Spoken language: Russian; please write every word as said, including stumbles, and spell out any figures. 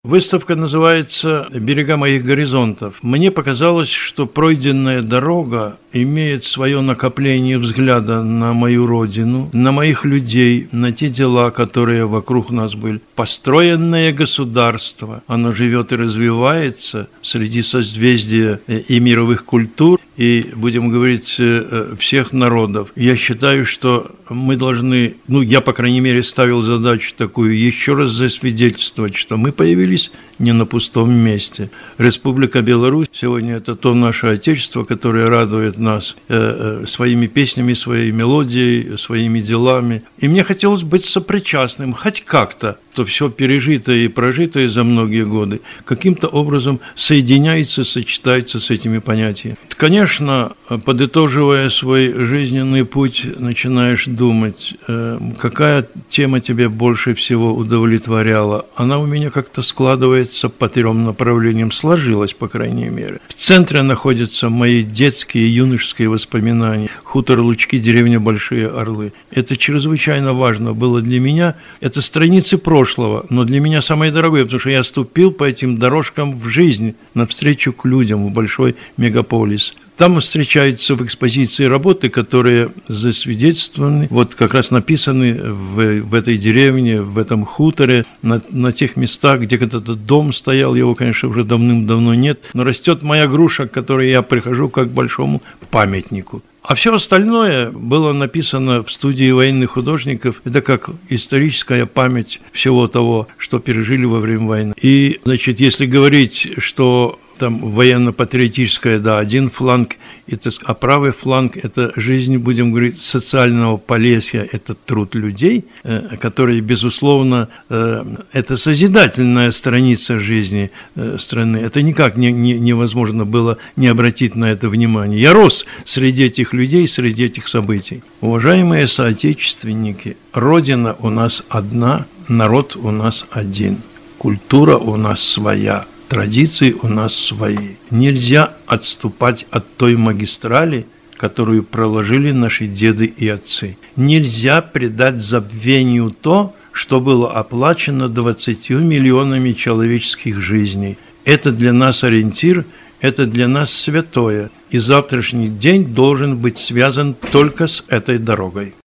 Выставка называется «Берега моих горизонтов». Мне показалось, что пройденная дорога имеет свое накопление взгляда на мою родину, на моих людей, на те дела, которые вокруг нас были. Построенное государство, оно живет и развивается среди созвездия и мировых культур, и, будем говорить, всех народов. Я считаю, что мы должны, ну, я, по крайней мере, ставил задачу такую, еще раз засвидетельствовать, что мы появились не на пустом месте. Республика Беларусь сегодня это то наше Отечество, которое радует нас э, э, своими песнями, своей мелодией, своими делами. И мне хотелось быть сопричастным, хоть как-то, то все пережитое и прожитое за многие годы каким-то образом соединяется, сочетается с этими понятиями. Конечно, подытоживая свой жизненный путь, начинаешь думать, э, какая тема тебе больше всего удовлетворяла. Она у меня как-то складывается по трем направлениям, сложилась, по крайней мере. В центре находятся мои детские и юношеские воспоминания. Хутор Лучки, деревня Большие Орлы. Это чрезвычайно важно было для меня. Это страницы прошлого, но для меня самое дорогое, потому что я ступил по этим дорожкам в жизнь, навстречу к людям в большой мегаполис. Там встречаются в экспозиции работы, которые засвидетельствованы, вот как раз написаны в, в этой деревне, в этом хуторе, на, на тех местах, где когда-то дом стоял, его, конечно, уже давным-давно нет, но растет моя груша, к которой я прихожу как к большому памятнику. А все остальное было написано в студии военных художников. Это как историческая память всего того, что пережили во время войны. И, значит, если говорить, что там военно-патриотическая, да, один фланг, это, а правый фланг – это жизнь, будем говорить, социального Полесья, это труд людей, э, которые, безусловно, э, это созидательная страница жизни э, страны. Это никак не, не, невозможно было не обратить на это внимание. Я рос среди этих людей, среди этих событий. Уважаемые соотечественники, Родина у нас одна, народ у нас один, культура у нас своя. Традиции у нас свои. Нельзя отступать от той магистрали, которую проложили наши деды и отцы. Нельзя предать забвению то, что было оплачено двадцатью миллионами человеческих жизней. Это для нас ориентир, это для нас святое. И завтрашний день должен быть связан только с этой дорогой.